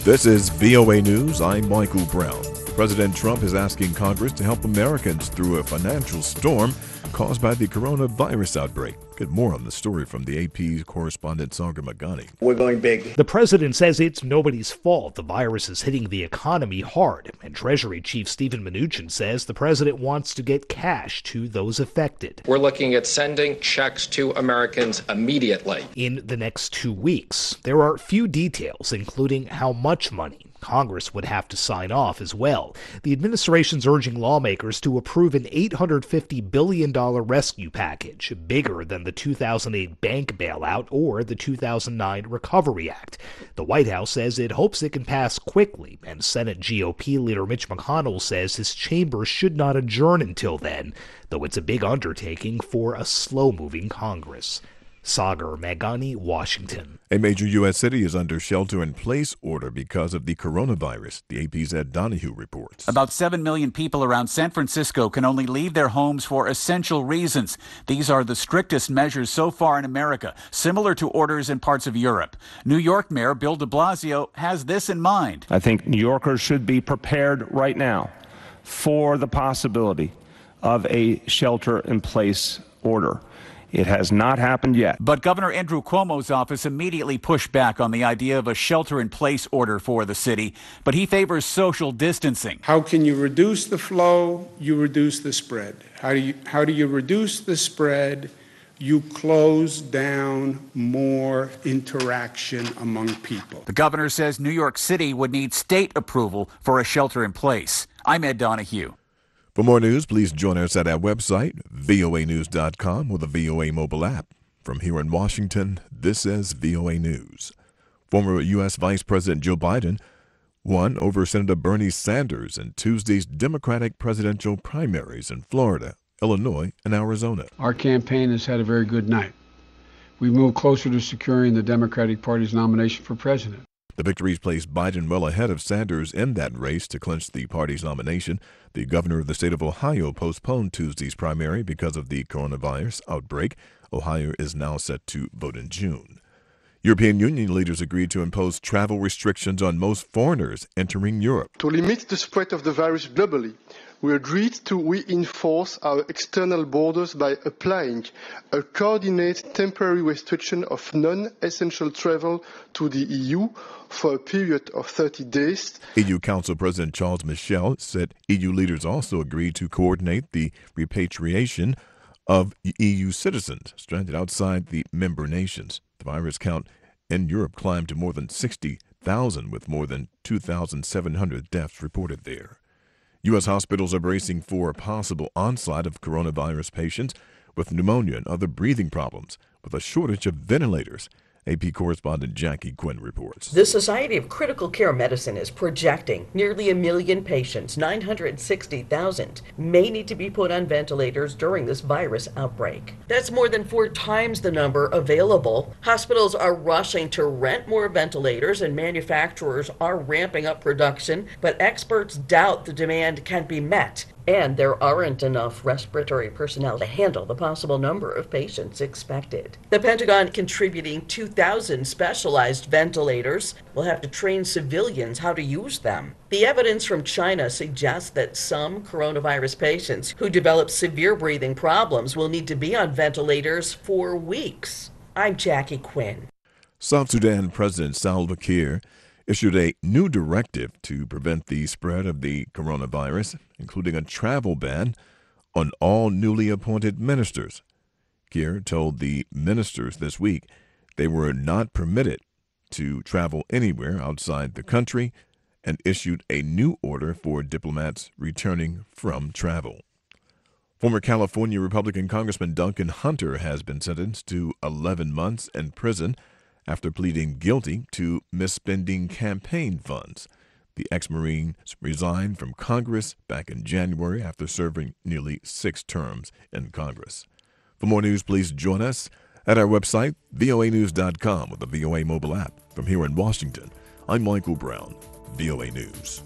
This is VOA News. I'm Michael Brown. President Trump is asking Congress to help Americans through a financial storm caused by the coronavirus outbreak. Get more on the story from the AP correspondent Sagar Magani. We're going big. The president says it's nobody's fault. The virus is hitting the economy hard. And Treasury Chief Steven Mnuchin says the president wants to get cash to those affected. We're looking at sending checks to Americans immediately. In the next 2 weeks, there are few details, including how much money. Congress would have to sign off as well. The administration's urging lawmakers to approve an $850 billion rescue package, bigger than the 2008 bank bailout or the 2009 Recovery Act. The White House says it hopes it can pass quickly, and Senate GOP leader Mitch McConnell says his chamber should not adjourn until then, though it's a big undertaking for a slow-moving Congress. Sagar Magani, Washington. A major U.S. city is under shelter-in-place order because of the coronavirus, the AP's Ed Donahue reports. About 7 million people around San Francisco can only leave their homes for essential reasons. These are the strictest measures so far in America, similar to orders in parts of Europe. New York Mayor Bill de Blasio has this in mind. I think New Yorkers should be prepared right now for the possibility of a shelter-in-place order. It has not happened yet. But Governor Andrew Cuomo's office immediately pushed back on the idea of a shelter-in-place order for the city, but he favors social distancing. How can you reduce the flow? You reduce the spread. How do you reduce the spread? You close down more interaction among people. The governor says New York City would need state approval for a shelter-in-place. I'm Ed Donahue. For more news, please join us at our website, voanews.com, or the VOA mobile app. From here in Washington, this is VOA News. Former U.S. Vice President Joe Biden won over Senator Bernie Sanders in Tuesday's Democratic presidential primaries in Florida, Illinois, and Arizona. Our campaign has had a very good night. We've moved closer to securing the Democratic Party's nomination for president. The victories placed Biden well ahead of Sanders in that race to clinch the party's nomination. The governor of the state of Ohio postponed Tuesday's primary because of the coronavirus outbreak. Ohio is now set to vote in June. European Union leaders agreed to impose travel restrictions on most foreigners entering Europe. To limit the spread of the virus globally, we agreed to reinforce our external borders by applying a coordinated temporary restriction of non-essential travel to the EU for a period of 30 days. EU Council President Charles Michel said EU leaders also agreed to coordinate the repatriation of EU citizens stranded outside the member nations. The virus count in Europe climbed to more than 60,000, with more than 2,700 deaths reported there. U.S. hospitals are bracing for a possible onslaught of coronavirus patients with pneumonia and other breathing problems, with a shortage of ventilators. AP correspondent Jackie Quinn reports. The Society of Critical Care Medicine is projecting nearly 1 million patients, 960,000, may need to be put on ventilators during this virus outbreak. That's more than 4 times the number available. Hospitals are rushing to rent more ventilators and manufacturers are ramping up production, but experts doubt the demand can be met. And there aren't enough respiratory personnel to handle the possible number of patients expected. The Pentagon contributing 2,000 specialized ventilators will have to train civilians how to use them. The evidence from China suggests that some coronavirus patients who develop severe breathing problems will need to be on ventilators for weeks. I'm Jackie Quinn. South Sudan President Salva Kiir issued a new directive to prevent the spread of the coronavirus, including a travel ban on all newly appointed ministers. Kiir told the ministers this week they were not permitted to travel anywhere outside the country and issued a new order for diplomats returning from travel. Former California Republican Congressman Duncan Hunter has been sentenced to 11 months in prison after pleading guilty to misspending campaign funds. The ex-Marine resigned from Congress back in January after serving nearly 6 terms in Congress. For more news, please join us at our website, voanews.com, or the VOA mobile app. From here in Washington, I'm Michael Brown, VOA News.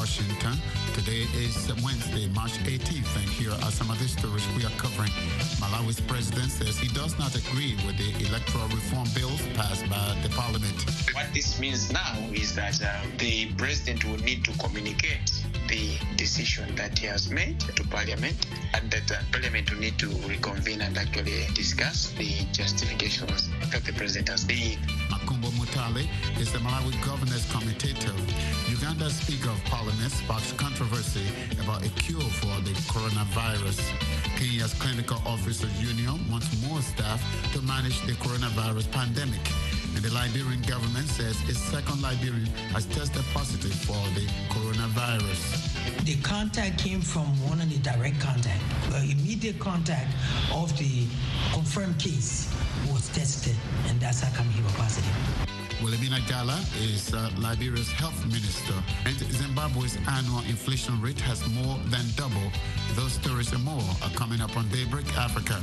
Washington. Today is Wednesday, March 18th, and here are some of the stories we are covering. Malawi's president says he does not agree with the electoral reform bills passed by the parliament. What this means now is that the president will need to communicate the decision that he has made to parliament, and that parliament will need to reconvene and actually discuss the justifications that the president has made. Makumbo Mutale is the Malawi governor's commentator. Uganda's Speaker of Parliament sparks controversy about a cure for the coronavirus. Kenya's Clinical Officers Union wants more staff to manage the coronavirus pandemic. And the Liberian government says its second Liberian has tested positive for the coronavirus. The contact came from one of the direct contact. The immediate contact of the confirmed case was tested, and that's how come he was positive. Wilhelmina Gala is Liberia's health minister, and Zimbabwe's annual inflation rate has more than doubled. Those stories and more are coming up on Daybreak Africa.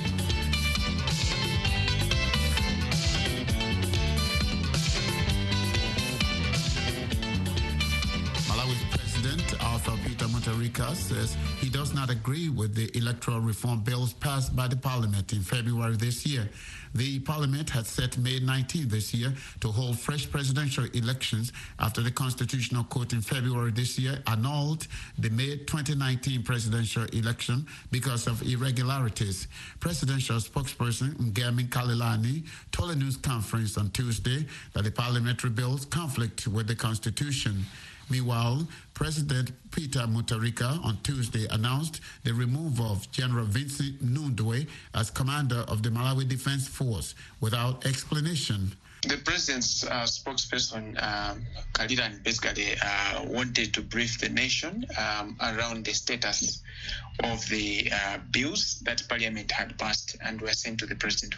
Arthur Peter Mutharika says he does not agree with the electoral reform bills passed by the parliament in February this year. The parliament had set May 19 this year to hold fresh presidential elections after the Constitutional Court in February this year annulled the May 2019 presidential election because of irregularities. Presidential spokesperson Ngemi Kalilani told a news conference on Tuesday that the parliamentary bills conflict with the Constitution. Meanwhile, President Peter Mutharika on Tuesday announced the removal of General Vincent Nundwe as commander of the Malawi Defense Force without explanation. The president's spokesperson, Kaliran, basically wanted to brief the nation around the status of the bills that Parliament had passed and were sent to the president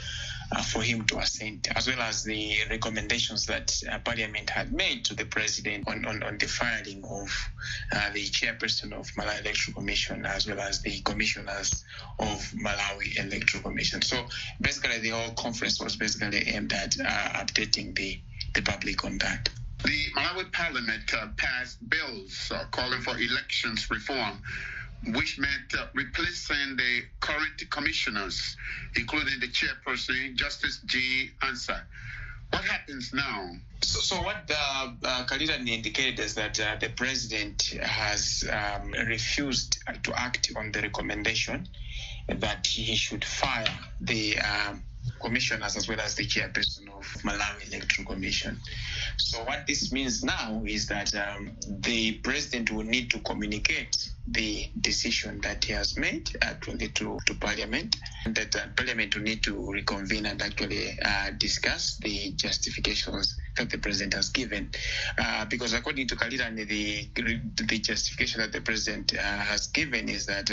for him to assent, as well as the recommendations that Parliament had made to the president on the firing of the chairperson of Malawi Electoral Commission, as well as the commissioners of Malawi Electoral Commission. So basically the whole conference was basically aimed at updating the public on that. The Malawi Parliament passed bills calling for elections reform, which meant replacing the current commissioners, including the chairperson, Justice G. Ansah. What happens now? So what Kaliran indicated is that the president has refused to act on the recommendation that he should fire the commissioners as well as the chairperson of Malawi Electoral Commission. So what this means now is that the president will need to communicate the decision that he has made actually to Parliament, and that Parliament will need to reconvene and actually discuss the justifications that the president has given. Because according to Kaliran, the justification that the president has given is that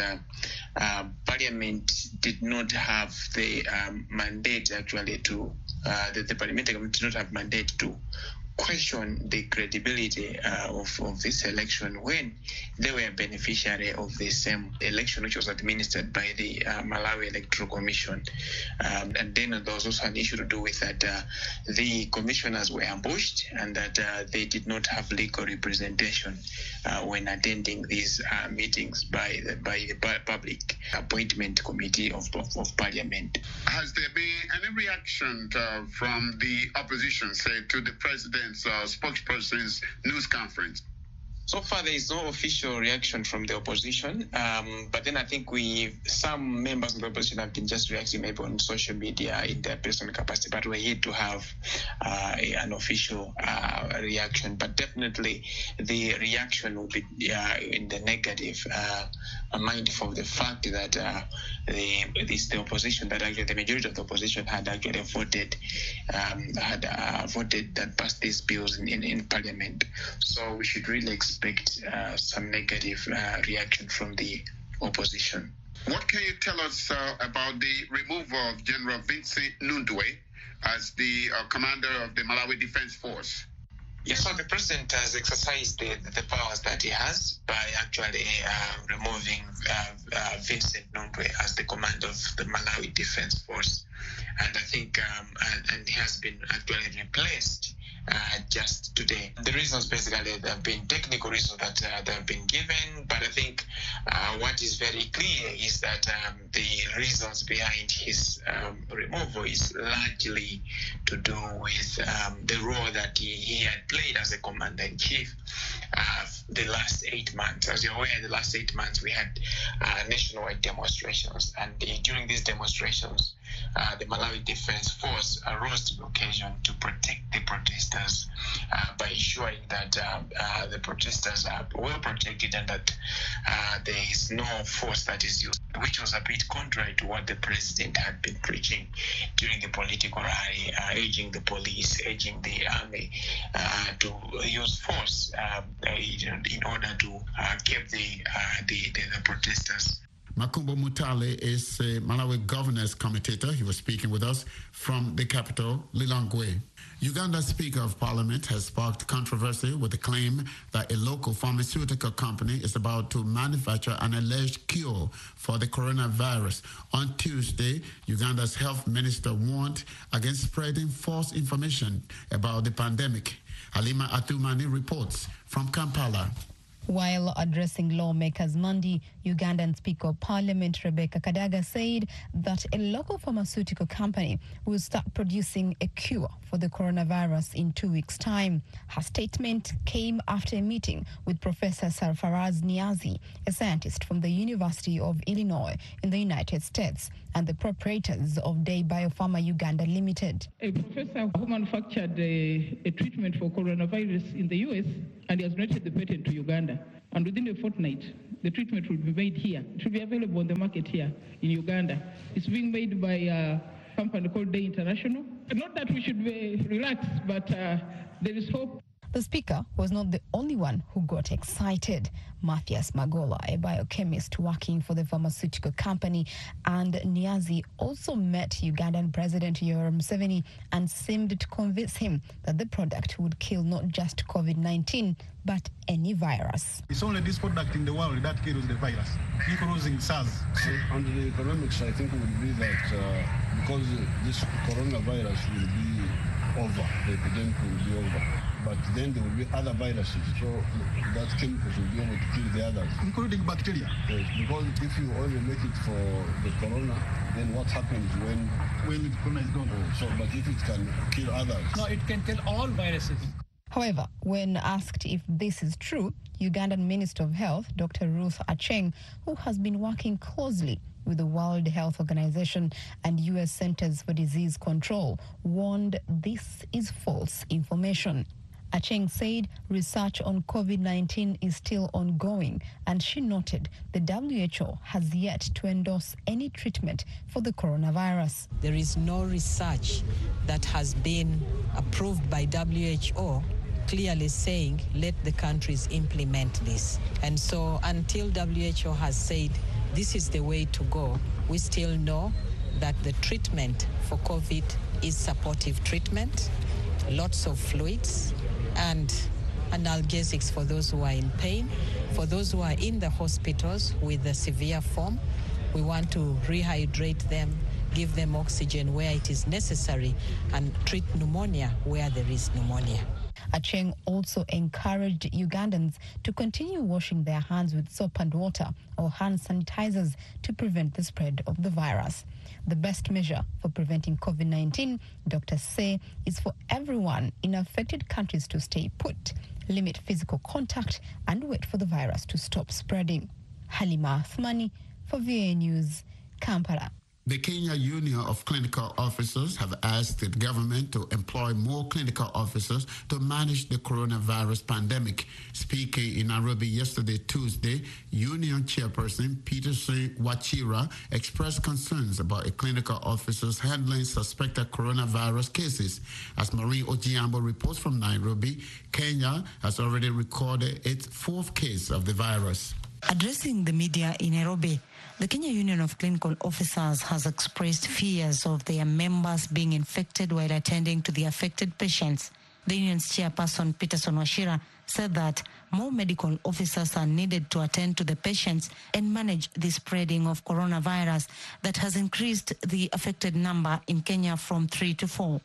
Parliament did not have the mandate actually to, the parliamentary government did not have mandate to question the credibility of this election when they were a beneficiary of the same election which was administered by the Malawi Electoral Commission. And then there was also an issue to do with that the commissioners were ambushed and that they did not have legal representation when attending these meetings by the Public Appointment Committee of Parliament. Has there been any reaction from the opposition, say, to the president's spokesperson's news conference? So far, there is no official reaction from the opposition, but then I think some members of the opposition have been just reacting maybe on social media in their personal capacity, but we're yet to have an official reaction. But definitely the reaction will be in the negative, mindful of the fact that the opposition, that actually the majority of the opposition had actually voted that passed these bills in Parliament. So we should really expect some negative reaction from the opposition. What can you tell us about the removal of General Vincent Nundwe as the commander of the Malawi Defense Force? Yes, so the president has exercised the powers that he has by actually removing Vincent Nundwe as the commander of the Malawi Defense Force. And I think and he has been actually replaced just today. The reasons, basically, there have been technical reasons that they have been given, but I think what is very clear is that the reasons behind his removal is largely to do with the role that he had played as a commander-in-chief the last 8 months. As you're aware, the last 8 months we had nationwide demonstrations, and during these demonstrations, the Malawi Defense Force rose to the occasion to protect the protesters by ensuring that the protesters are well protected and that there is no force that is used, which was a bit contrary to what the president had been preaching during the political rally, urging the police, urging the army to use force in order to keep the protesters. Makumbo Mutale is a Malawi governor's commentator. He was speaking with us from the capital, Lilongwe. Uganda's Speaker of Parliament has sparked controversy with the claim that a local pharmaceutical company is about to manufacture an alleged cure for the coronavirus. On Tuesday, Uganda's health minister warned against spreading false information about the pandemic. Halima Atumani reports from Kampala. While addressing lawmakers Monday, Ugandan Speaker of Parliament Rebecca Kadaga said that a local pharmaceutical company will start producing a cure for the coronavirus in 2 weeks' time. Her statement came after a meeting with Professor Sarfaraz Niazi, a scientist from the University of Illinois in the United States, and the proprietors of Day Biopharma Uganda Limited. A professor who manufactured a treatment for coronavirus in the U.S. and he has granted the patent to Uganda. And within a fortnight, the treatment will be made here. It will be available on the market here in Uganda. It's being made by a company called Day International. Not that we should be relaxed, but there is hope. The speaker was not the only one who got excited. Matthias Magola, a biochemist working for the pharmaceutical company, and Niazi also met Ugandan President Yoweri Museveni and seemed to convince him that the product would kill not just COVID-19, but any virus. It's only this product in the world that kills the virus, including SARS. Under the economics, I think it would be that because this coronavirus will be over, the epidemic will be over. But then there will be other viruses, so that chemicals will be able to kill the others. Including bacteria? Yes, because if you only make it for the corona, then what happens when the corona is gone? But if it can kill others? No, it can kill all viruses. However, when asked if this is true, Ugandan Minister of Health, Dr. Ruth Acheng, who has been working closely with the World Health Organization and U.S. Centers for Disease Control, warned this is false information. Acheng said research on COVID-19 is still ongoing, and she noted the WHO has yet to endorse any treatment for the coronavirus. There is no research that has been approved by WHO clearly saying let the countries implement this. And so until WHO has said this is the way to go, we still know that the treatment for COVID is supportive treatment, lots of fluids, and analgesics for those who are in pain. For those who are in the hospitals with a severe form, we want to rehydrate them, give them oxygen where it is necessary, and treat pneumonia where there is pneumonia. Acheng also encouraged Ugandans to continue washing their hands with soap and water or hand sanitizers to prevent the spread of the virus. The best measure for preventing COVID-19, doctors say, is for everyone in affected countries to stay put, limit physical contact, and wait for the virus to stop spreading. Halima Athmani for VOA News, Kampala. The Kenya Union of Clinical Officers have asked the government to employ more clinical officers to manage the coronavirus pandemic. Speaking in Nairobi yesterday, Tuesday, Union Chairperson Peterson Wachira expressed concerns about a clinical officers handling suspected coronavirus cases. As Marie Ojiambo reports from Nairobi, Kenya has already recorded its fourth case of the virus. Addressing the media in Nairobi, the Kenya Union of Clinical Officers has expressed fears of their members being infected while attending to the affected patients. The union's chairperson, Peterson Wachira, said that more medical officers are needed to attend to the patients and manage the spreading of coronavirus that has increased the affected number in Kenya from 3 to 4.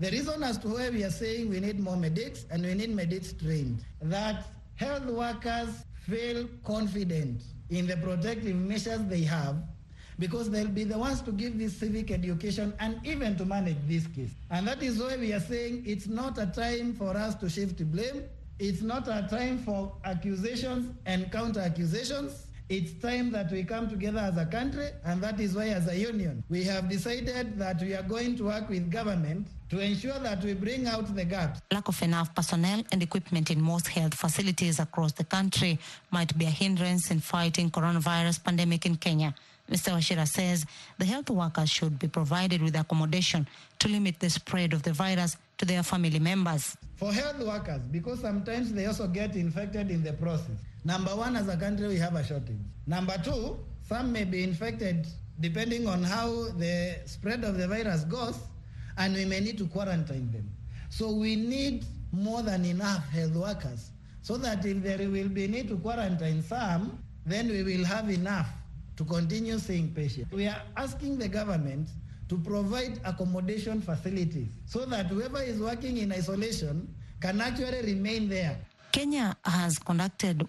The reason as to why we are saying we need more medics and we need medics trained, that health workers feel confident in the protective measures they have, because they'll be the ones to give this civic education and even to manage this case. And that is why we are saying it's not a time for us to shift blame. It's not a time for accusations and counter-accusations. It's time that we come together as a country, and that is why as a union, we have decided that we are going to work with government to ensure that we bring out the gaps. Lack of enough personnel and equipment in most health facilities across the country might be a hindrance in fighting coronavirus pandemic in Kenya. Mr. Wachira says the health workers should be provided with accommodation to limit the spread of the virus to their family members. For health workers, because sometimes they also get infected in the process. Number one, as a country, we have a shortage. Number two, some may be infected depending on how the spread of the virus goes, and we may need to quarantine them. So we need more than enough health workers, so that if there will be need to quarantine some, then we will have enough to continue seeing patients. We are asking the government to provide accommodation facilities so that whoever is working in isolation can actually remain there. Kenya has conducted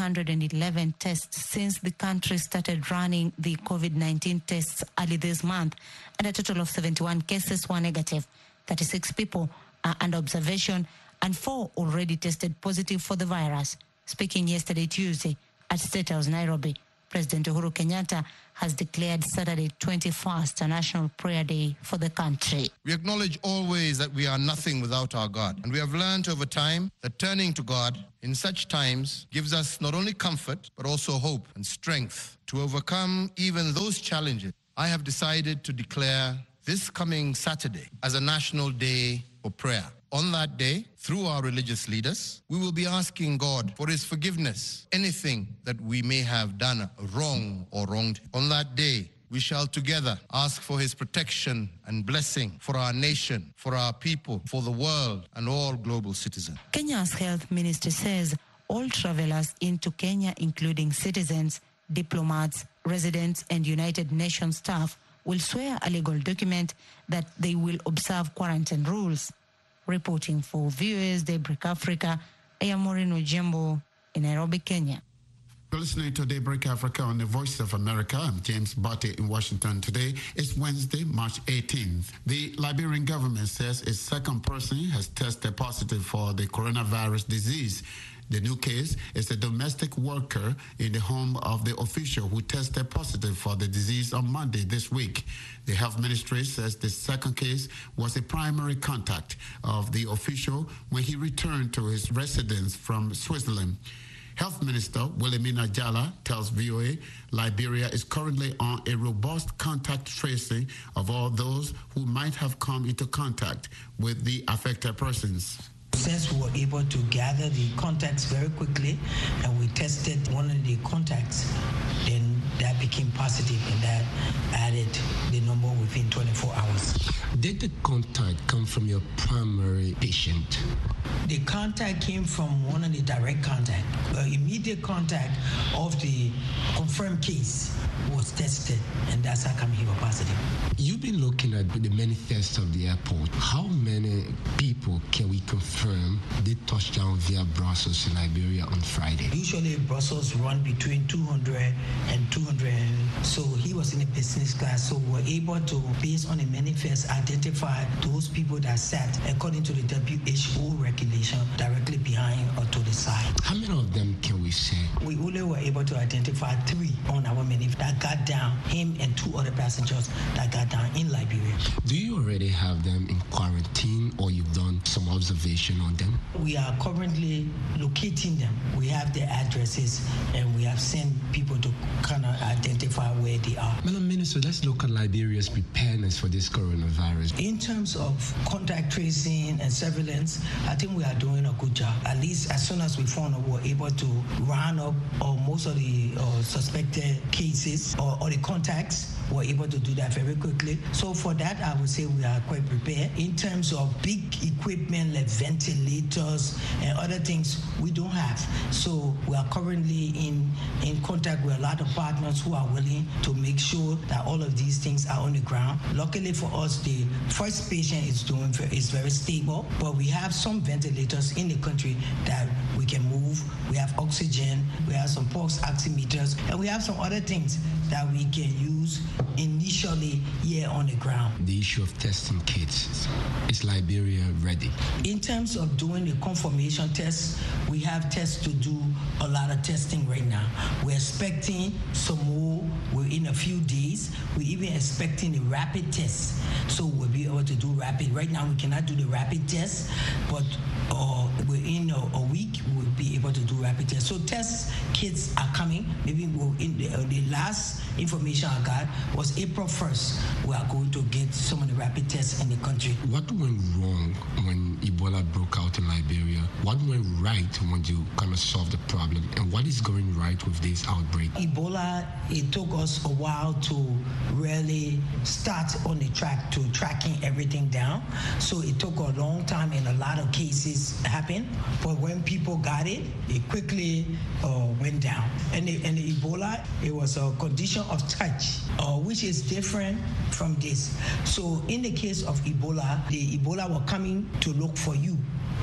111 tests since the country started running the COVID-19 tests early this month, and a total of 71 cases were negative. 36 people are under observation, and 4 already tested positive for the virus. Speaking yesterday, Tuesday, at State House, Nairobi, President Uhuru Kenyatta has declared Saturday 21st a national prayer day for the country. We acknowledge always that we are nothing without our God. And we have learned over time that turning to God in such times gives us not only comfort, but also hope and strength to overcome even those challenges. I have decided to declare this coming Saturday as a national day for prayer. On that day, through our religious leaders, we will be asking God for his forgiveness, anything that we may have done wrong or wronged. On that day, we shall together ask for his protection and blessing for our nation, for our people, for the world, and all global citizens. Kenya's health ministry says all travelers into Kenya, including citizens, diplomats, residents, and United Nations staff, will swear a legal document that they will observe quarantine rules. Reporting for Viewers Daybreak Africa, I am Maureen Ojembo in Nairobi, Kenya. You're listening to Daybreak Africa on the Voice of America. I'm James Botte in Washington. Today is Wednesday, March 18th. The Liberian government says a second person has tested positive for the coronavirus disease. The new case is a domestic worker in the home of the official who tested positive for the disease on Monday this week. The health ministry says the second case was a primary contact of the official when he returned to his residence from Switzerland. Health Minister Wilhelmina Jala tells VOA Liberia is currently on a robust contact tracing of all those who might have come into contact with the affected persons. Since we were able to gather the contacts very quickly and we tested one of the contacts, then that became positive and that added the number within 24 hours. Did the contact come from your primary patient? The contact came from one of the direct contact. The immediate contact of the confirmed case was tested, and that's how come he was positive. You've been looking at the many tests of the airport. How many people can we confirm did touch down via Brussels in Liberia on Friday? Usually Brussels run between 200 and 200. So he was in a business class, so we're able to, based on the manifest, identify those people that sat according to the WHO regulation directly behind or to the side. How many of them can we say? We only were able to identify 3 on our manifest that got down, him and 2 other passengers that got down in Liberia. Do you already have them in quarantine or you've done some observation on them? We are currently locating them. We have their addresses and we have sent people to kind of identify where they are. Madam Minister, let's look at Liberia's preparedness for this coronavirus. In terms of contact tracing and surveillance, I think we are doing a good job. At least as soon as we found out, we're able to round up most of the suspected cases or the contacts. were able to do that very quickly. So for that, I would say we are quite prepared. In terms of big equipment like ventilators and other things, we don't have. So we are currently in contact with a lot of partners who are willing to make sure that all of these things are on the ground. Luckily for us, the first patient is very stable, but we have some ventilators in the country that we can move. We have oxygen, we have some pulse oximeters, and we have some other things that we can use initially here on the ground. The issue of testing kits, is Liberia ready? In terms of doing the confirmation tests, we have tests to do a lot of testing right now. We're expecting some more within a few days. We're even expecting a rapid test. So we'll be able to do rapid. Right now we cannot do the rapid test, but within a week we'll be able to do rapid tests. So test kits are coming. Maybe in the last information I got was April 1st. We are going to get some of the rapid tests in the country. What went wrong when Ebola broke out in Liberia? What went right when you kind of solved the problem? And what is going right with this outbreak? Ebola, it took us a while to really start on the track to tracking everything down. So it took a long time and a lot of cases happened. But when people got it, it quickly went down. And the Ebola, it was a condition of touch, which is different from this. So in the case of Ebola, the Ebola were coming to look for you.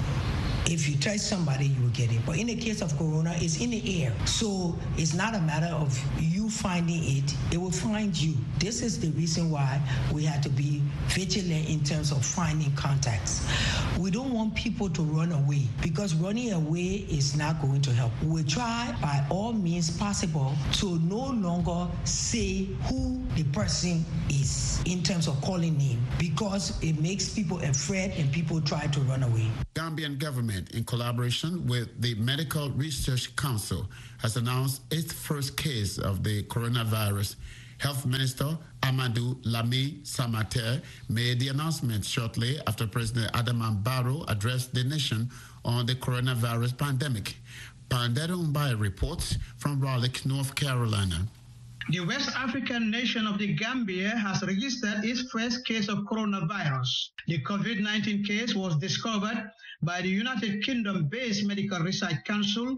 If you touch somebody, you will get it. But in the case of corona, it's in the air. So it's not a matter of you finding it, it will find you. This is the reason why we have to be vigilant in terms of finding contacts. We don't want people to run away because running away is not going to help. We try by all means possible to no longer say who the person is in terms of calling name because it makes people afraid and people try to run away. Gambian government, in collaboration with the Medical Research Council, has announced its first case of the coronavirus. Health Minister Amadou Lamine Samaté made the announcement shortly after President Adama Barrow addressed the nation on the coronavirus pandemic. Pandero Mbaye reports from Raleigh, North Carolina. The West African nation of the Gambia has registered its first case of coronavirus. The COVID-19 case was discovered by the United Kingdom-based Medical Research Council,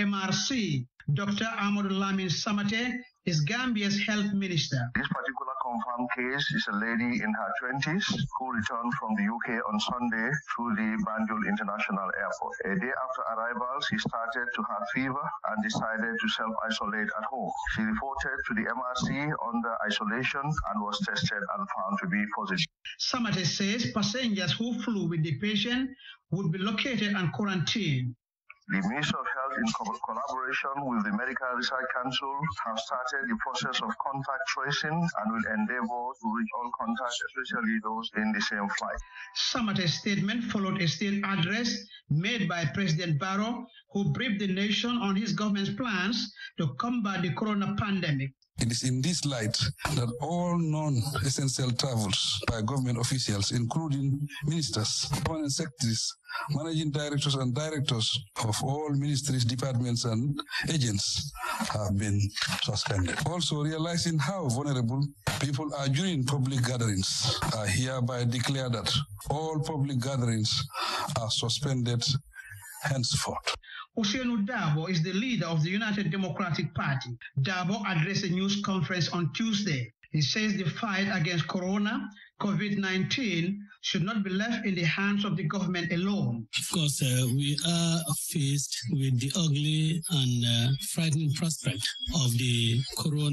MRC. Dr. Amadou Lamine Samaté is Gambia's health minister. This particular confirmed case is a lady in her 20s who returned from the UK on Sunday through the Banjul International Airport. A day after arrival, she started to have fever and decided to self-isolate at home. She reported to the MRC under isolation and was tested and found to be positive. Samaté says passengers who flew with the patient would be located and quarantined. The Ministry of Health, in collaboration with the Medical Research Council, have started the process of contact tracing and will endeavor to reach all contacts, especially those in the same flight. Samaté's statement followed a state address made by President Barrow, who briefed the nation on his government's plans to combat the corona pandemic. It is in this light that all non-essential travels by government officials, including ministers, permanent secretaries, managing directors and directors of all ministries, departments and agents have been suspended. Also, realizing how vulnerable people are during public gatherings, I hereby declare that all public gatherings are suspended henceforth. Ousainou Darboe is the leader of the United Democratic Party. Darboe addressed a news conference on Tuesday. He says the fight against corona, COVID-19, should not be left in the hands of the government alone. Of course, we are faced with the ugly and frightening prospect of the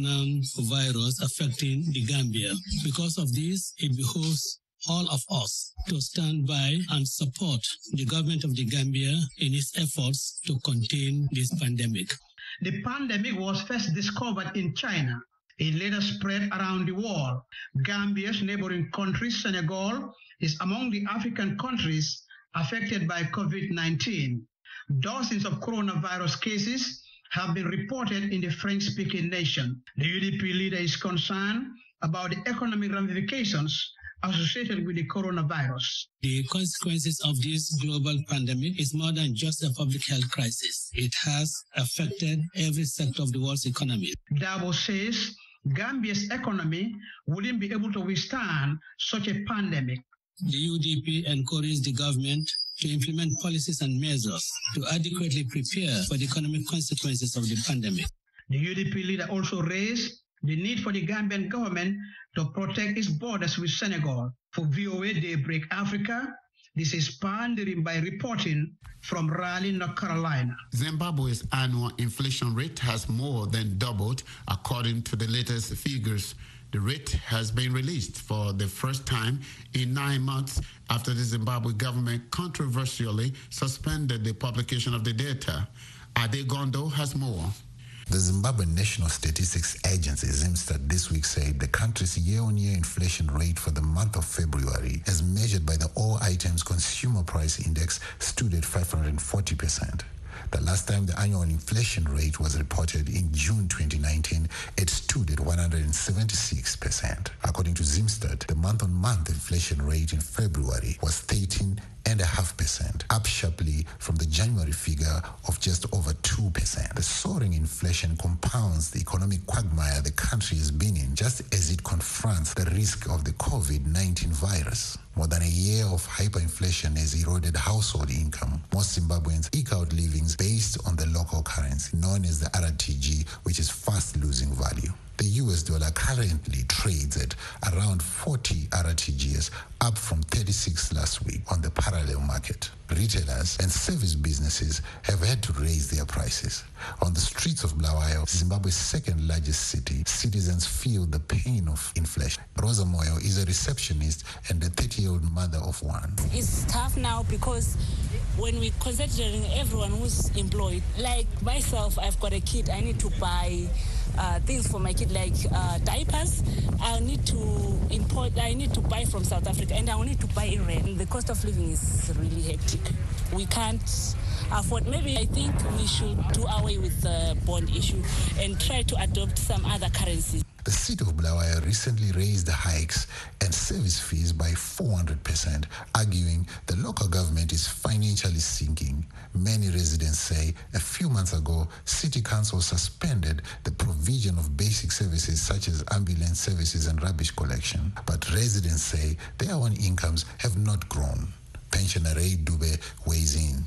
coronavirus affecting the Gambia. Because of this, it behoves all of us to stand by and support the government of the Gambia in its efforts to contain this pandemic. The pandemic was first discovered in China. It later spread around the world. Gambia's neighboring country, Senegal, is among the African countries affected by COVID-19. Dozens of coronavirus cases have been reported in the French-speaking nation. The UDP leader is concerned about the economic ramifications associated with the coronavirus. The consequences of this global pandemic is more than just a public health crisis. It has affected every sector of the world's economy. Darboe says Gambia's economy wouldn't be able to withstand such a pandemic. The UDP encouraged the government to implement policies and measures to adequately prepare for the economic consequences of the pandemic. The UDP leader also raised the need for the Gambian government to protect its borders with Senegal. For VOA Daybreak Africa, this is Pandering by reporting from Raleigh, North Carolina. Zimbabwe's annual inflation rate has more than doubled according to the latest figures. The rate has been released for the first time in 9 months after the Zimbabwe government controversially suspended the publication of the data. Adegondo has more. The Zimbabwe National Statistics Agency, ZimStat, this week said the country's year-on-year inflation rate for the month of February, as measured by the All Items Consumer Price Index, stood at 540%. The last time the annual inflation rate was reported in June 2019, it stood at 176%. According to ZimStat, the month-on-month inflation rate in February was 13.5%, up sharply from the January figure of just over 2%. The soaring inflation compounds the economic quagmire the country has been in just as it confronts the risk of the COVID-19 virus. More than a year of hyperinflation has eroded household income. Most Zimbabweans eke out livings based on the local currency, known as the RTG, which is fast losing value. The US dollar currently trades at around 40 RTGs, up from 36 last week on the parallel market. Retailers and service businesses have had to raise their prices. On the streets of Bulawayo, Zimbabwe's second largest city, citizens feel the pain of inflation. Rosa Moyo is a receptionist and a 30-year-old mother of one. It's tough now because when we're considering everyone who's employed, like myself, I've got a kid, I need to buy things for my kid like diapers. I need to import, I need to buy from South Africa, and I need to buy in rand. The cost of living is really hectic. We can't afford. Maybe I think we should do away with the bond issue and try to adopt some other currency. The city of Bulawayo recently raised the hikes and service fees by 400%, arguing the local government is financially sinking. Many residents say a few months ago, City Council suspended the provision of basic services such as ambulance services and rubbish collection. But residents say their own incomes have not grown. Pensioner Ray Dube weighs in.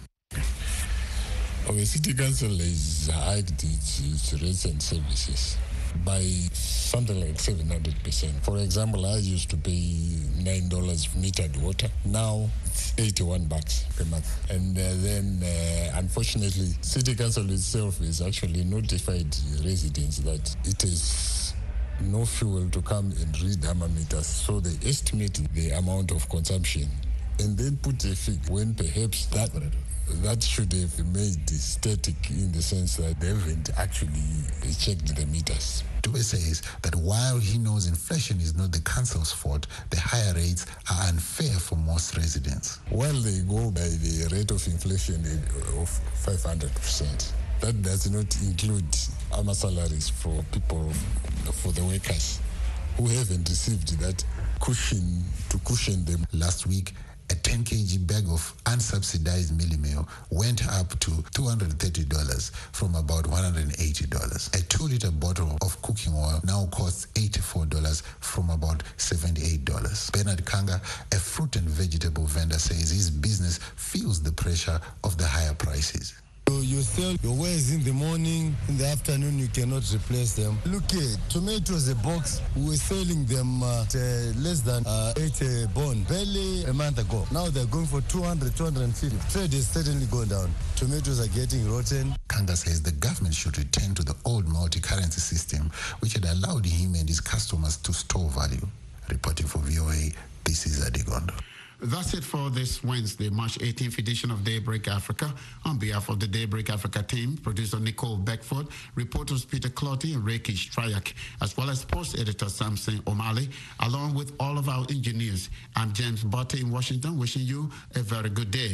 The City Council has hiked its rates and services by something like 700%. For example, I used to pay $9 for metered water. Now it's $81 per month. And then, unfortunately, City Council itself is actually notified residents that it is no fuel to come and read thermometers. So they estimate the amount of consumption and then put a figure when perhaps that should have made static in the sense that they haven't actually checked the meters. Dube says that while he knows inflation is not the council's fault, the higher rates are unfair for most residents. Well, they go by the rate of inflation of 500%. That does not include our salaries for people, for the workers who haven't received that cushion to cushion them. Last week, a 10 kg bag of unsubsidized mealie meal went up to $230 from about $180. A 2-liter bottle of cooking oil now costs $84 from about $78. Bernard Kanga, a fruit and vegetable vendor, says his business feels the pressure of the higher prices. You sell your wares in the morning, in the afternoon you cannot replace them. Look here, tomatoes a box, we were selling them at less than 80 bond barely a month ago. Now they're going for 200, 250. Trade is certainly going down. Tomatoes are getting rotten. Kanga says the government should return to the old multi-currency system, which had allowed him and his customers to store value. Reporting for VOA, this is Adegondo. That's it for this Wednesday, March 18th edition of Daybreak Africa. On behalf of the Daybreak Africa team, producer Nicole Beckford, reporters Peter Clotty and Reiki Strayak, as well as sports editor Samson O'Malley, along with all of our engineers. I'm James Botte in Washington, wishing you a very good day.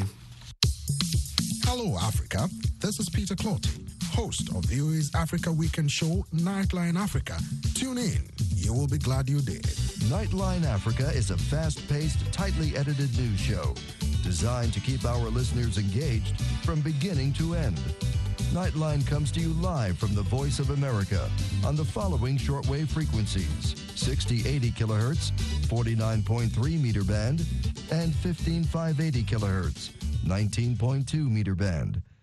Hello, Africa. This is Peter Clotty, host of VOA's Africa Weekend show, Nightline Africa. Tune in. You will be glad you did. Nightline Africa is a fast-paced, tightly edited news show designed to keep our listeners engaged from beginning to end. Nightline comes to you live from the Voice of America on the following shortwave frequencies: 6080 kilohertz, 49.3 meter band, and 15580 kilohertz, 19.2 meter band.